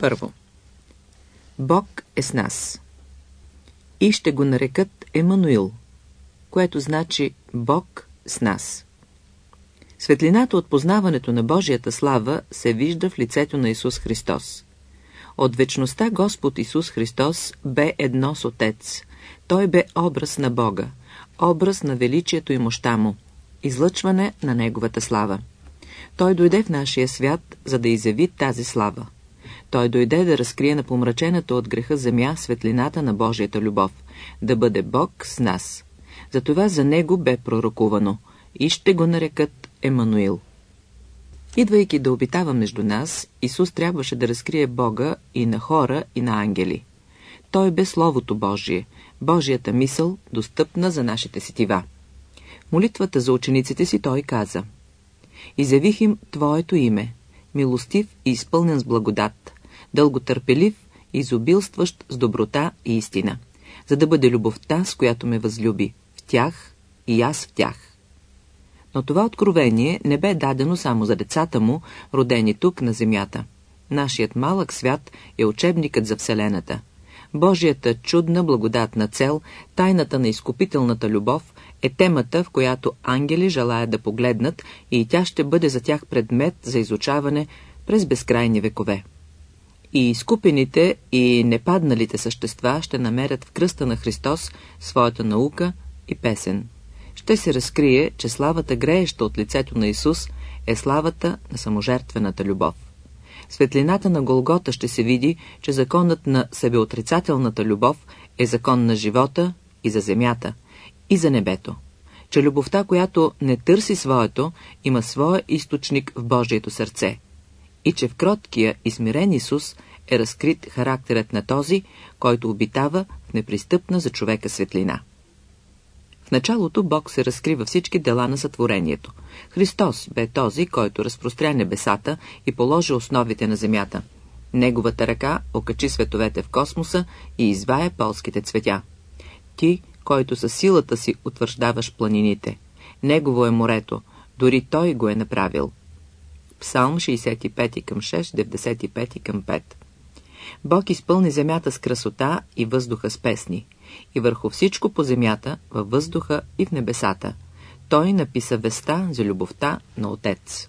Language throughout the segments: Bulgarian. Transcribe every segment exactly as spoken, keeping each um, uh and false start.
Първо. Бог е с нас. И ще го нарекат Емануил, което значи Бог с нас. Светлината от познаването на Божията слава се вижда в лицето на Исус Христос. От вечността Господ Исус Христос бе едно с Отец. Той бе образ на Бога, образ на величието и мощта Му, излъчване на Неговата слава. Той дойде в нашия свят, за да изяви тази слава. Той дойде да разкрие на помрачената от греха земя светлината на Божията любов, да бъде Бог с нас. Затова за Него бе пророкувано и ще го нарекат Емануил. Идвайки да обитава между нас, Исус трябваше да разкрие Бога и на хора, и на ангели. Той бе Словото Божие, Божията мисъл, достъпна за нашите сетива. В молитвата за учениците си той каза: изявих им Твоето име, милостив и изпълнен с благодат, дълготърпелив и изобилстващ с доброта и истина, за да бъде любовта, с която ме възлюби, в тях и аз в тях. Но това откровение не бе дадено само за децата му, родени тук на земята. Нашият малък свят е учебникът за Вселената. Божията чудна благодатна цел, тайната на изкупителната любов, е темата, в която ангели желаят да погледнат, и тя ще бъде за тях предмет за изучаване през безкрайни векове. И изкупените и непадналите същества ще намерят в кръста на Христос своята наука и песен. Ще се разкрие, че славата, грееща от лицето на Исус, е славата на саможертвената любов. Светлината на Голгота ще се види, че законът на себеотрицателната любов е закон на живота и за земята, и за небето. Че любовта, която не търси своето, има своя източник в Божието сърце. И че в кроткия и смирен Исус е разкрит характерът на този, който обитава в непристъпна за човека светлина. В началото Бог се разкри във всички дела на сътворението. Христос бе този, който разпростря небесата и положи основите на земята. Неговата ръка окачи световете в космоса и извая полските цветя. Ти, който със силата си утвърждаваш планините. Негово е морето, дори Той го е направил. Псалм шейсет и пет към шест, деветдесет и пет към пет. Бог изпълни земята с красота и въздуха с песни. И върху всичко по земята, във въздуха и в небесата. Той написа веста за любовта на Отец.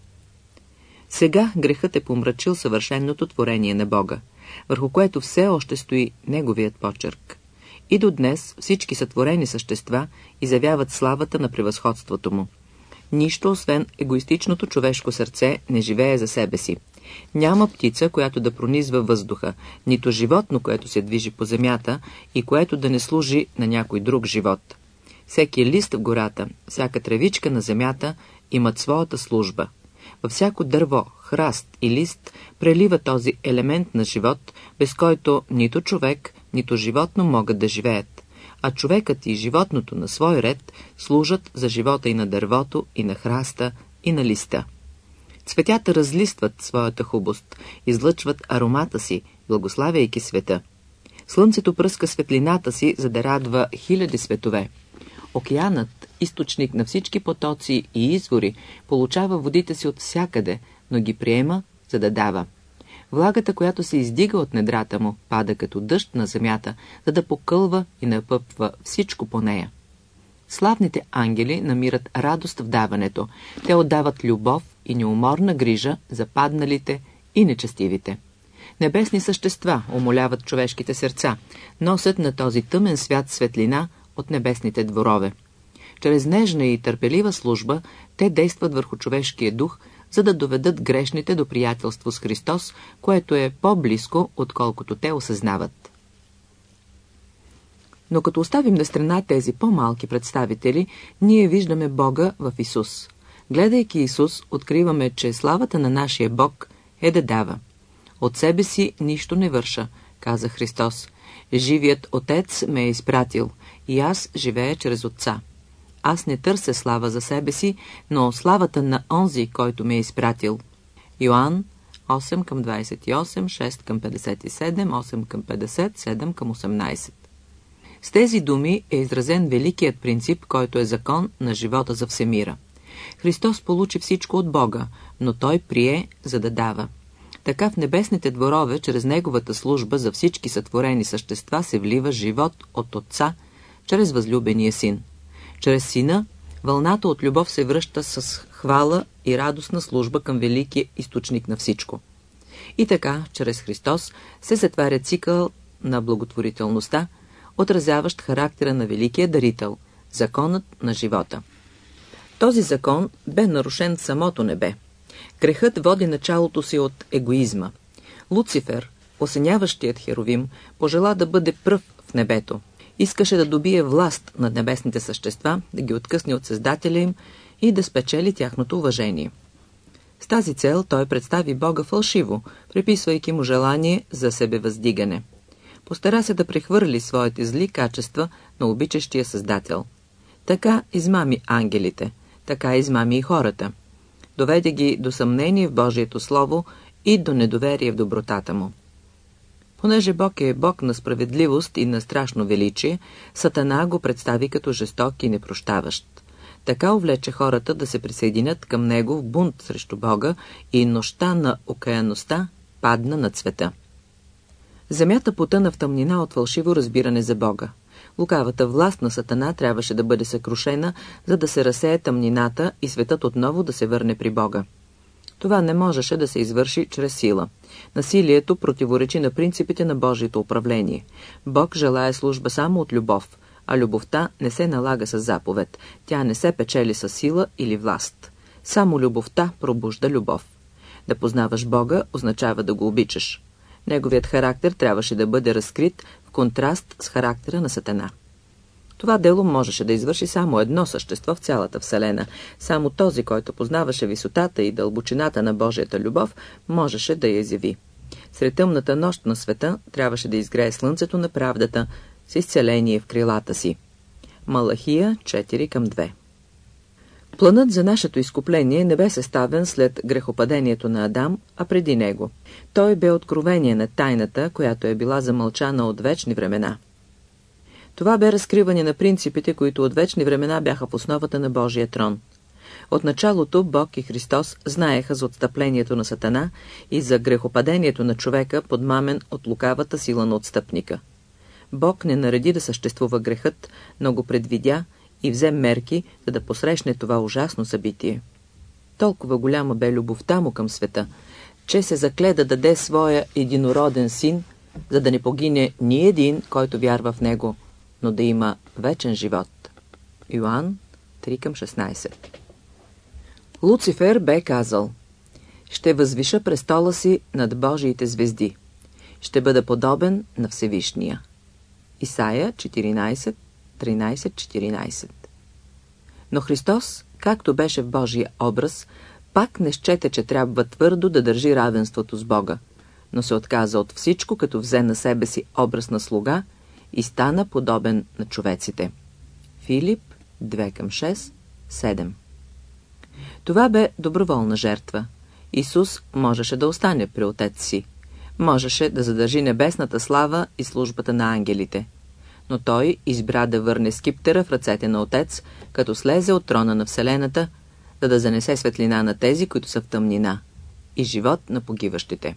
Сега грехът е помрачил съвършеното творение на Бога, върху което все още стои Неговият почерк. И до днес всички сътворени същества изявяват славата на превъзходството му. Нищо, освен егоистичното човешко сърце, не живее за себе си. Няма птица, която да пронизва въздуха, нито животно, което се движи по земята и което да не служи на някой друг живот. Всеки лист в гората, всяка тревичка на земята имат своята служба. Във всяко дърво, храст и лист прелива този елемент на живот, без който нито човек, нито животно могат да живеят. А човекът и животното на свой ред служат за живота и на дървото, и на храста, и на листа. Цветята разлистват своята хубост, излъчват аромата си, благославяйки света. Слънцето пръска светлината си, за да радва хиляди светове. Океанът, източник на всички потоци и извори, получава водите си от всякъде, но ги приема, за да дава. Влагата, която се издига от недрата му, пада като дъжд на земята, за да покълва и напъпва всичко по нея. Славните ангели намират радост в даването. Те отдават любов и неуморна грижа за падналите и нечестивите. Небесни същества умоляват човешките сърца, носят на този тъмен свят светлина от небесните дворове. Чрез нежна и търпелива служба те действат върху човешкия дух, за да доведат грешните до приятелство с Христос, което е по-близко, отколкото те осъзнават. Но като оставим на страна тези по-малки представители, ние виждаме Бога в Исус. Гледайки Исус, откриваме, че славата на нашия Бог е да дава. От себе си нищо не върша, каза Христос. Живият Отец ме е изпратил и аз живея чрез Отца. Аз не търся слава за себе си, но славата на онзи, който ме е изпратил. Йоан осем към двадесет и осем, шест към петдесет и седем, осем към петдесет, седем към осемнадесет. С тези думи е изразен великият принцип, който е закон на живота за всемира. Христос получи всичко от Бога, но Той прие, за да дава. Така в небесните дворове, чрез неговата служба за всички сътворени същества се влива живот от Отца, чрез възлюбения Син. Чрез Сина вълната от любов се връща с хвала и радостна служба към великия източник на всичко. И така, чрез Христос се затваря цикъл на благотворителността, отразяващ характера на великия дарител, законът на живота. Този закон бе нарушен в самото небе. Грехът води началото си от егоизма. Луцифер, осеняващият херовим, пожела да бъде пръв в небето. Искаше да добие власт над небесните същества, да ги откъсне от Създателя им и да спечели тяхното уважение. С тази цел той представи Бога фалшиво, приписвайки му желание за себевъздигане. Постара се да прехвърли своите зли качества на обичащия Създател. Така измами ангелите, така измами и хората. Доведе ги до съмнение в Божието Слово и до недоверие в добротата му. Понеже Бог е Бог на справедливост и на страшно величие, Сатана го представи като жесток и непрощаващ. Така увлече хората да се присъединят към него в бунт срещу Бога и нощта на окаяността падна над света. Земята потъна в тъмнина от фалшиво разбиране за Бога. Лукавата власт на Сатана трябваше да бъде съкрушена, за да се разсее тъмнината и светът отново да се върне при Бога. Това не можеше да се извърши чрез сила. Насилието противоречи на принципите на Божието управление. Бог желае служба само от любов, а любовта не се налага с заповед. Тя не се печели с сила или власт. Само любовта пробужда любов. Да познаваш Бога означава да го обичаш. Неговият характер трябваше да бъде разкрит в контраст с характера на Сатана. Това дело можеше да извърши само едно същество в цялата Вселена. Само този, който познаваше висотата и дълбочината на Божията любов, можеше да я изяви. Сред тъмната нощ на света трябваше да изгрее слънцето на правдата с изцеление в крилата си. Малахия четири към две. Планът за нашето изкупление не бе съставен след грехопадението на Адам, а преди него. Той бе откровение на тайната, която е била замълчана от вечни времена. Това бе разкриване на принципите, които от вечни времена бяха в основата на Божия трон. От началото Бог и Христос знаеха за отстъплението на Сатана и за грехопадението на човека, подмамен от лукавата сила на отстъпника. Бог не нареди да съществува грехът, но го предвидя и взе мерки, за да посрещне това ужасно събитие. Толкова голяма бе любовта му към света, че се закле да даде своя единороден син, за да не погине ни един, който вярва в него, но да има вечен живот. Йоан три към шестнайсет. Луцифер бе казал: ще възвиша престола си над Божиите звезди. Ще бъда подобен на Всевишния. Исаия четиринайсет, тринайсет четиринайсет. Но Христос, както беше в Божия образ, пак не счете, че трябва твърдо да държи равенството с Бога, но се отказа от всичко, като взе на себе си образ на слуга и стана подобен на човеците. Филип две към шест, седем. Това бе доброволна жертва. Исус можеше да остане при Отец си. Можеше да задържи небесната слава и службата на ангелите. Но той избра да върне скиптера в ръцете на Отец, като слезе от трона на Вселената, за да занесе светлина на тези, които са в тъмнина, и живот на погиващите.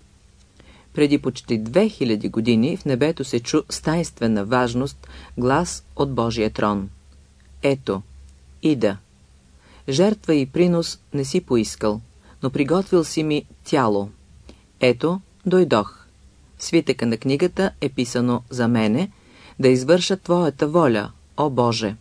Преди почти две хиляди години в небето се чу с тайнствена важност глас от Божия трон. Ето, ида. Жертва и принос не си поискал, но приготвил си ми тяло. Ето, дойдох. В свитъка на книгата е писано за мене, да извърша Твоята воля, о Боже.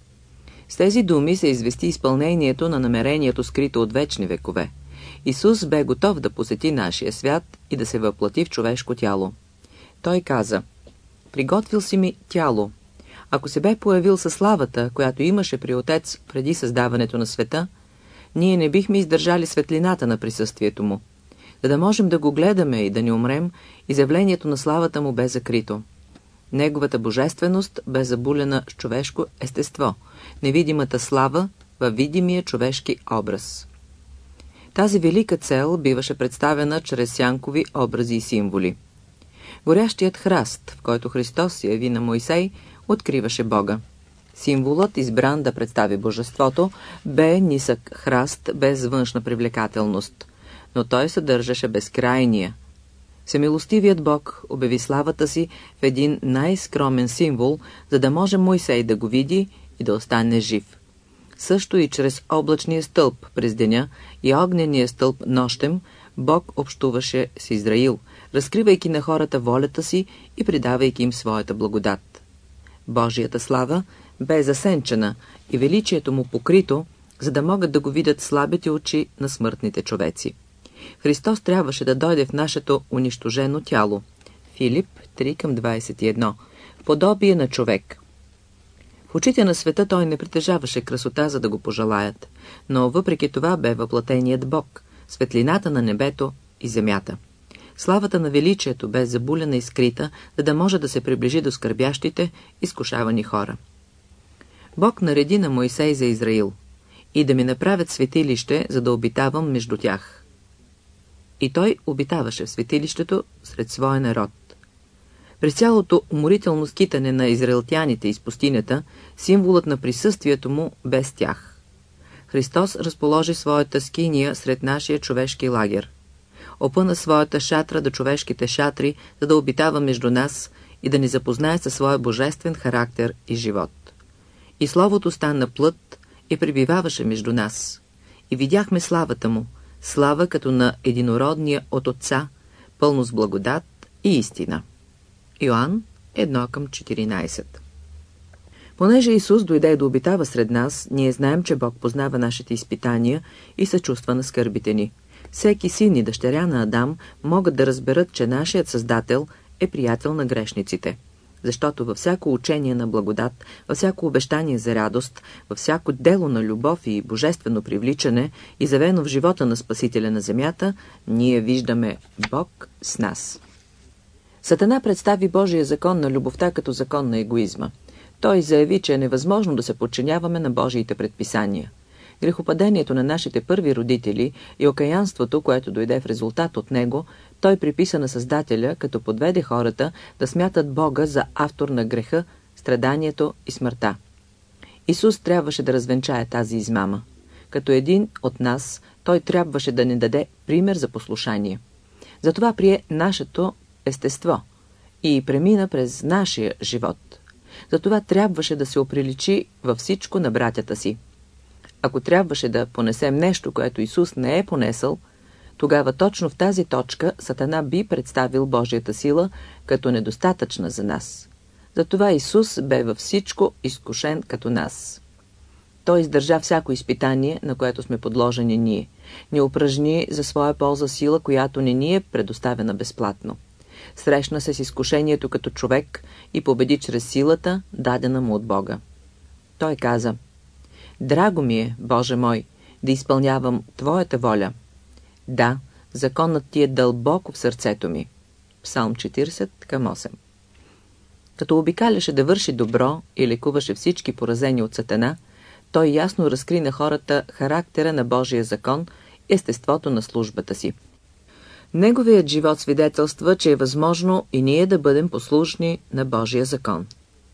С тези думи се извести изпълнението на намерението, скрито от вечни векове. Исус бе готов да посети нашия свят и да се въплати в човешко тяло. Той каза: приготвил си ми тяло. Ако се бе появил със славата, която имаше при Отец преди създаването на света, ние не бихме издържали светлината на присъствието му. За да можем да го гледаме и да не умрем, изявлението на славата му бе закрито. Неговата божественост бе забулена с човешко естество, невидимата слава във видимия човешки образ. Тази велика цел биваше представена чрез сянкови образи и символи. Горящият храст, в който Христос се яви на Мойсей, откриваше Бога. Символът, избран да представи божеството, бе нисък храст без външна привлекателност. но той съдържаше безкрайния. Всемилостивият Бог обяви славата си в един най-скромен символ, за да може Мойсей да го види и да остане жив. Също и чрез облачния стълб през деня и огнения стълб нощем, Бог общуваше с Израил, разкривайки на хората волята си и придавайки им своята благодат. Божията слава бе засенчена и величието му покрито, за да могат да го видят слабите очи на смъртните човеци. Христос трябваше да дойде в нашето унищожено тяло. Филип три към двадесет и едно. Подобие на човек. В очите на света той не притежаваше красота, за да го пожелаят, но въпреки това бе въплатеният Бог, светлината на небето и земята. Славата на величието бе забулена и скрита, за да може да се приближи до скърбящите, изкушавани хора. Бог нареди на Мойсей за Израил: и да ми направят светилище, за да обитавам между тях. И той обитаваше в светилището сред своя народ. През цялото уморително скитане на израелтяните из пустинята, символът на присъствието му бе с тях. Христос разположи своята скиния сред нашия човешки лагер. Опъна своята шатра до човешките шатри, за да обитава между нас и да ни запознае със своя божествен характер и живот. И Словото стана плът и пребиваваше между нас. И видяхме славата му, слава като на единородния от Отца, пълно с благодат и истина. Йоан едно към четиринадесет. Понеже Исус дойде да обитава сред нас, ние знаем, че Бог познава нашите изпитания и съчувства на скърбите ни. Всеки син и дъщеря на Адам могат да разберат, че нашият Създател е приятел на грешниците. Защото във всяко учение на благодат, във всяко обещание за радост, във всяко дело на любов и божествено привличане, изявено в живота на Спасителя на земята, ние виждаме Бог с нас. Сатана представи Божия закон на любовта като закон на егоизма. Той заяви, че е невъзможно да се подчиняваме на Божиите предписания. Грехопадението на нашите първи родители и окаянството, което дойде в резултат от него, той приписа на Създателя, като подведе хората да смятат Бога за автор на греха, страданието и смъртта. Исус трябваше да развенчае тази измама. Като един от нас, той трябваше да ни даде пример за послушание. Затова прие нашето естество и премина през нашия живот. Затова трябваше да се оприличи във всичко на братята си. Ако трябваше да понесем нещо, което Исус не е понесъл, тогава точно в тази точка Сатана би представил Божията сила като недостатъчна за нас. Затова Исус бе във всичко изкушен като нас. Той издържа всяко изпитание, на което сме подложени ние. Не упражни за своя полза сила, която не ни е предоставена безплатно. Срещна се с изкушението като човек и победи чрез силата, дадена му от Бога. Той каза: драго ми е, Боже мой, да изпълнявам Твоята воля. Да, законът Ти е дълбоко в сърцето ми. Псалм четиридесет към осем. Като обикаляше да върши добро и лекуваше всички поразени от Сатана, той ясно разкри на хората характера на Божия закон, естеството на службата си. Неговият живот свидетелства, че е възможно и ние да бъдем послушни на Божия закон.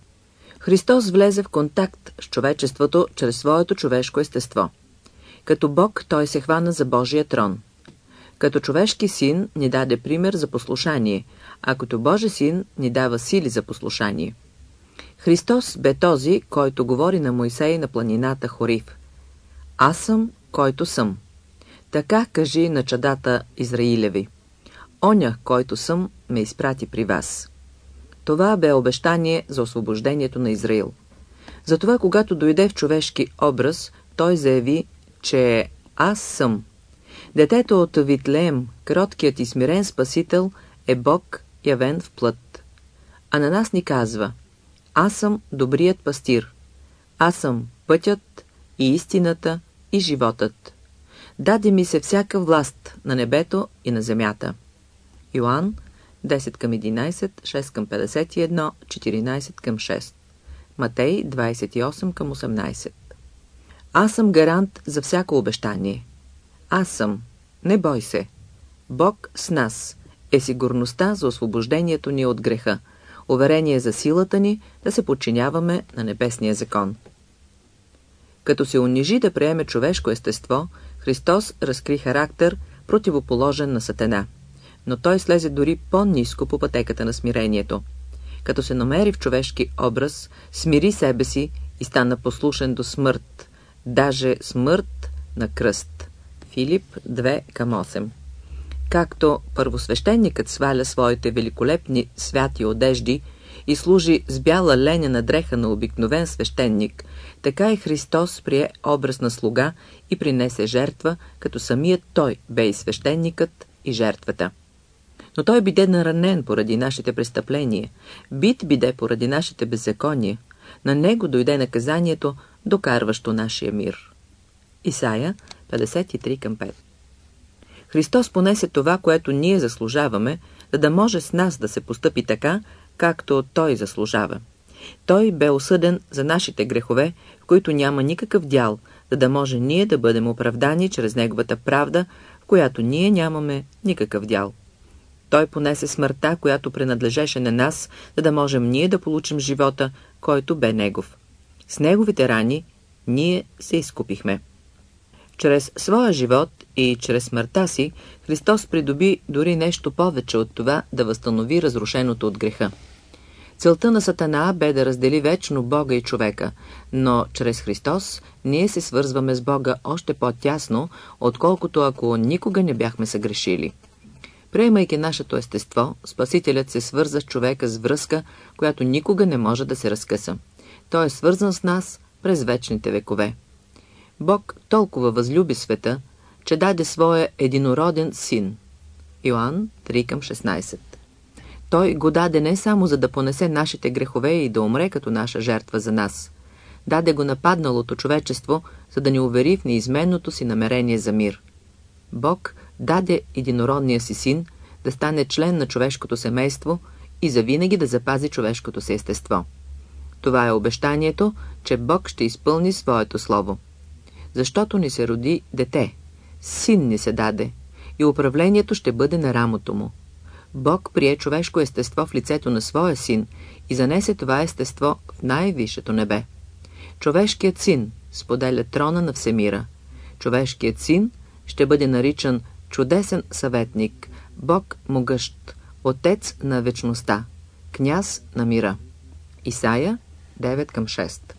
Христос влезе в контакт с човечеството чрез своето човешко естество. Като Бог той се хвана за Божия трон. Като човешки син ни даде пример за послушание, а като Божи син ни дава сили за послушание. Христос бе този, който говори на Мойсей на планината Хорив: аз съм, който съм. Така кажи на чадата Израилеви: оня, който съм, ме изпрати при вас. Това бе обещание за освобождението на Израил. Затова, когато дойде в човешки образ, той заяви, че аз съм. Детето от Витлеем, кроткият и смирен Спасител, е Бог, явен в плът. А на нас ни казва: аз съм добрият пастир. Аз съм пътят и истината и животът. Даде ми се всяка власт на небето и на земята. Йоан десет към единадесет, шест към петдесет и едно, четиринадесет към шест. Матей двадесет и осем към осемнадесет. Аз съм гарант за всяко обещание. Аз съм. Не бой се. Бог с нас е сигурността за освобождението ни от греха, уверение за силата ни да се подчиняваме на небесния закон. Като се унижи да приеме човешко естество, Христос разкри характер, противоположен на Сатана. Но той слезе дори по-ниско по пътеката на смирението. Като се намери в човешки образ, смири себе си и стана послушен до смърт, даже смърт на кръст. Филип две към осем. Както първосвещеникът сваля своите великолепни святи одежди и служи с бяла ленена дреха на обикновен свещеник, така и Христос прие образ на слуга и принесе жертва, като самият Той бе и свещеникът и жертвата. Но Той биде наранен поради нашите престъпления, бит биде поради нашите беззакония, на Него дойде наказанието, докарващо нашия мир. Исаия петдесет и три към пет. Христос понесе това, което ние заслужаваме, за да може с нас да се постъпи така, както Той заслужава. Той бе осъден за нашите грехове, в които няма никакъв дял, за да може ние да бъдем оправдани чрез Неговата правда, в която ние нямаме никакъв дял. Той понесе смъртта, която принадлежеше на нас, за да можем ние да получим живота, който бе Негов. С Неговите рани ние се изкупихме. Чрез своя живот и чрез смъртта си, Христос придоби дори нещо повече от това да възстанови разрушеното от греха. Целта на Сатана бе да раздели вечно Бога и човека, но чрез Христос ние се свързваме с Бога още по-тясно, отколкото ако никога не бяхме съгрешили. Приемайки нашето естество, Спасителят се свърза с човека с връзка, която никога не може да се разкъса. Той е свързан с нас през вечните векове. Бог толкова възлюби света, че даде своя единороден син. Йоан три към шестнайсет. Той го даде не само за да понесе нашите грехове и да умре като наша жертва за нас. Даде го нападналото човечество, за да ни увери в неизменното си намерение за мир. Бог даде единородния си син да стане член на човешкото семейство и завинаги да запази човешкото си естество. Това е обещанието, че Бог ще изпълни своето слово. Защото ни се роди дете, син ни се даде и управлението ще бъде на рамото му. Бог прие човешко естество в лицето на своя син и занесе това естество в най-висшето небе. Човешкият син споделя трона на всемира. Човешкият син ще бъде наричан чудесен съветник, Бог могъщ, Отец на вечността, Княз на мира. Исаия девет към шест.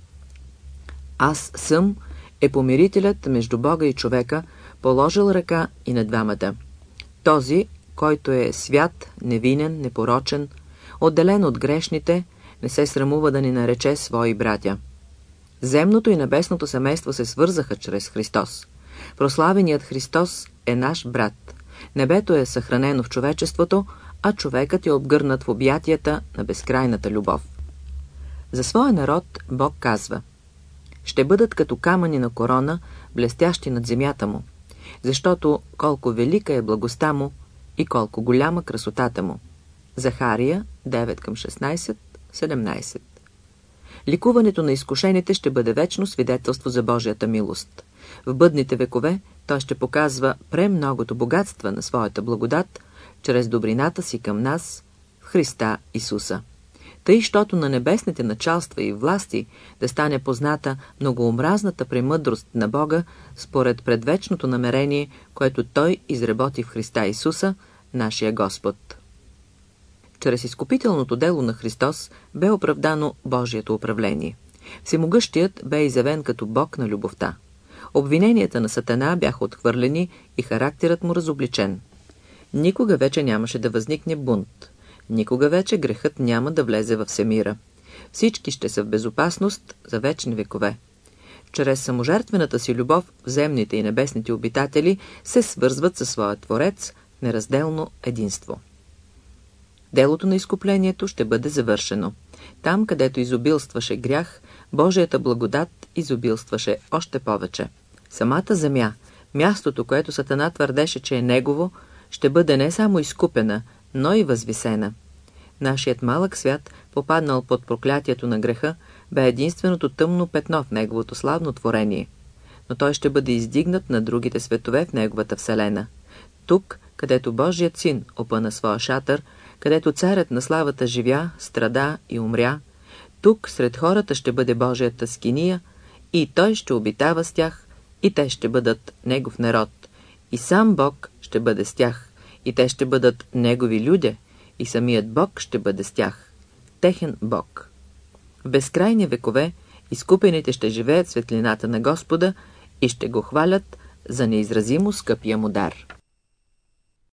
Аз съм е помирителят между Бога и човека, положил ръка и на двамата. Този, който е свят, невинен, непорочен, отделен от грешните, не се срамува да ни нарече свои братя. Земното и небесното семейство се свързаха чрез Христос. Прославеният Христос е наш брат. Небето е съхранено в човечеството, а човекът е обгърнат в обятията на безкрайната любов. За своя народ Бог казва: ще бъдат като камъни на корона, блестящи над земята му, защото колко велика е благостта му и колко голяма красотата му. Захария девет към шестнайсет седемнайсет. Ликуването на изкушените ще бъде вечно свидетелство за Божията милост. В бъдните векове той ще показва премногото богатства на своята благодат чрез добрината си към нас в Христа Исуса. Тъй, щото на небесните началства и власти да стане позната многообразната премъдрост на Бога според предвечното намерение, което Той изработи в Христа Исуса, нашия Господ. Чрез изкупителното дело на Христос бе оправдано Божието управление. Всемогъщият бе изявен като Бог на любовта. Обвиненията на Сатана бяха отхвърлени и характерът му разобличен. Никога вече нямаше да възникне бунт. Никога вече грехът няма да влезе във всемира. Всички ще са в безопасност за вечни векове. Чрез саможертвената си любов земните и небесните обитатели се свързват със своя Творец в неразделно единство. Делото на изкуплението ще бъде завършено. Там, където изобилстваше грях, Божията благодат изобилстваше още повече. Самата земя, мястото, което Сатана твърдеше, че е негово, ще бъде не само изкупена, но и възвисена. Нашият малък свят, попаднал под проклятието на греха, бе единственото тъмно петно в неговото славно творение. Но той ще бъде издигнат на другите светове в неговата вселена. Тук, където Божият син опъна своя шатър, където царят на славата живя, страда и умря, тук сред хората ще бъде Божията скиния и той ще обитава с тях, и те ще бъдат негов народ, И сам Бог ще бъде с тях, и те ще бъдат Негови люде, и самият Бог ще бъде с тях, техен Бог. В безкрайни векове изкупените ще живеят светлината на Господа и ще го хвалят за неизразимо скъпия му дар.